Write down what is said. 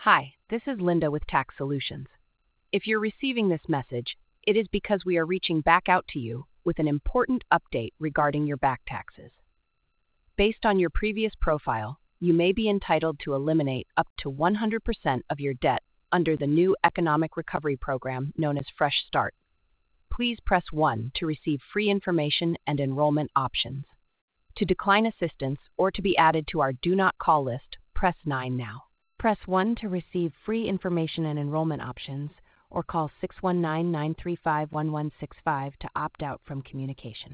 Hi, this is Linda with Tax Solutions. If you're receiving this message, it is because we are reaching back out to you with an important update regarding your back taxes. Based on your previous profile, you may be entitled to eliminate up to 100% of your debt under the new economic recovery program known as Fresh Start. Please press 1 to receive free information and enrollment options. To decline assistance or to be added to our Do Not Call list, press 9 now. Press 1 to receive free information and enrollment options, or call 619-935-1165 to opt out from communication.